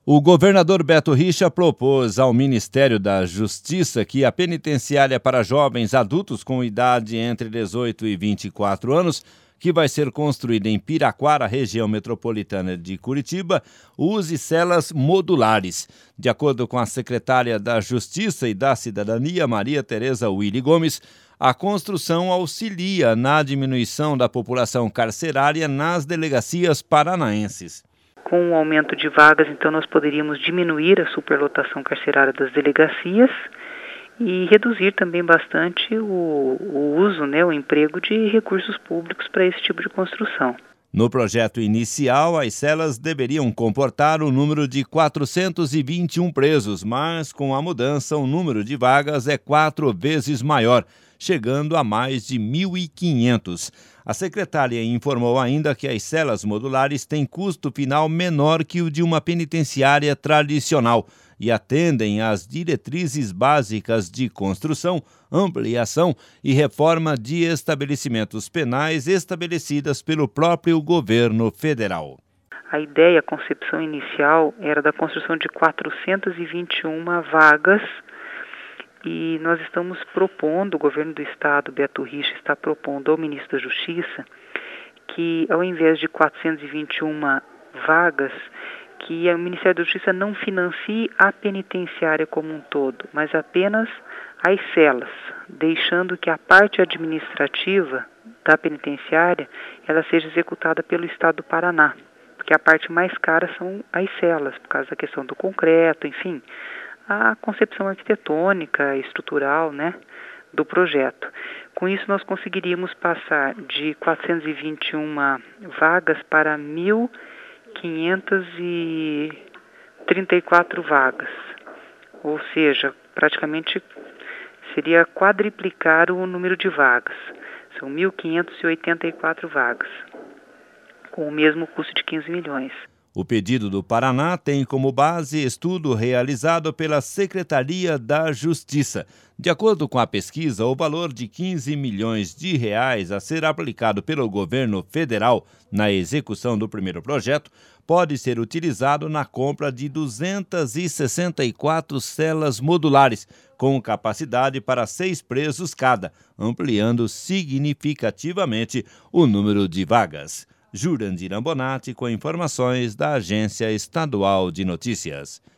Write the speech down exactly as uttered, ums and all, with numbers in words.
O governador Beto Richa propôs ao Ministério da Justiça que a penitenciária para jovens adultos com idade entre dezoito e vinte e quatro anos, que vai ser construída em Piraquara, região metropolitana de Curitiba, use celas modulares. De acordo com a secretária da Justiça e da Cidadania, Maria Tereza Willy Gomes, a construção auxilia na diminuição da população carcerária nas delegacias paranaenses. Com o aumento de vagas, então, nós poderíamos diminuir a superlotação carcerária das delegacias e reduzir também bastante o, o uso, né, o emprego de recursos públicos para esse tipo de construção. No projeto inicial, as celas deveriam comportar o número de quatrocentos e vinte e um presos, mas com a mudança o número de vagas é quatro vezes maior, chegando a mais de mil e quinhentos. A secretária informou ainda que as celas modulares têm custo final menor que o de uma penitenciária tradicional e atendem às diretrizes básicas de construção, ampliação e reforma de estabelecimentos penais estabelecidas pelo próprio governo federal. A ideia, a concepção inicial era da construção de quatrocentas e vinte e uma vagas. E nós estamos propondo, o governo do estado, Beto Richa, está propondo ao ministro da Justiça que, ao invés de quatrocentas e vinte e uma vagas, que o Ministério da Justiça não financie a penitenciária como um todo, mas apenas as celas, deixando que a parte administrativa da penitenciária ela seja executada pelo estado do Paraná, porque a parte mais cara são as celas, por causa da questão do concreto, enfim, a concepção arquitetônica, estrutural, né, do projeto. Com isso, nós conseguiríamos passar de quatrocentas e vinte e uma vagas para mil quinhentas e trinta e quatro vagas, ou seja, praticamente seria quadriplicar o número de vagas. São mil quinhentas e oitenta e quatro vagas, com o mesmo custo de quinze milhões. O pedido do Paraná tem como base estudo realizado pela Secretaria da Justiça. De acordo com a pesquisa, o valor de quinze milhões de reais a ser aplicado pelo governo federal na execução do primeiro projeto pode ser utilizado na compra de duzentas e sessenta e quatro celas modulares, com capacidade para seis presos cada, ampliando significativamente o número de vagas. Jurandir Ambonati com informações da Agência Estadual de Notícias.